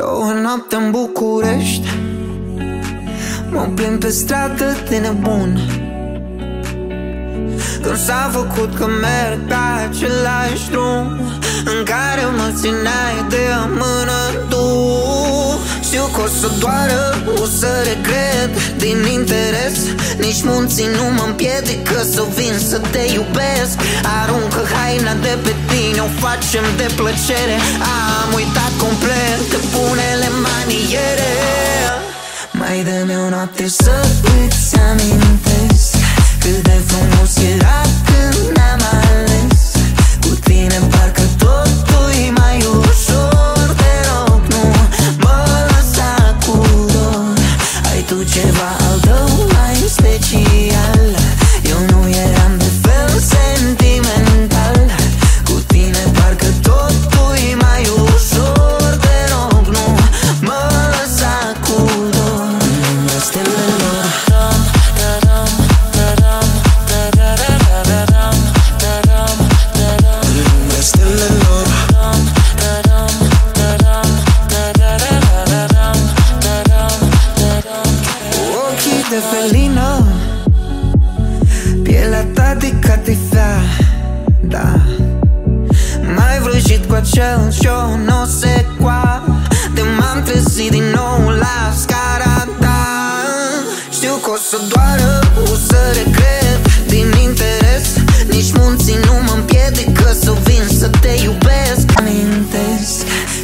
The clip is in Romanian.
Două noapte în București, mă plimb pe stradă de nebun, când s-a făcut că merg pe același drum în care mă țineai de mână tu. Știu că o să doară, o să regret din interes. Nici munții nu mă împiedică să vin să te iubesc. Aruncă haina de pe tine, o facem de plăcere. Am uitat complet de bunele maniere. Mai dă-mi o noapte să îți amintesc cât de frumos era când ne-am ales. Cu tine parcă totul-i mai ușor. Te rog, nu mă lăsa cu dor. Ai tu ceva al tău mai special. Eu nu eram de fel sentimental. Cu tine parcă totul-i mai ușor. Te rog, nu mă lăsa cu dor. Lumea stelelor, de felină, pielea ta de catifea, da. M-ai vrăjit cu acel show, no se qua. De m-am trezit din nou la scara ta. Știu că o să doară,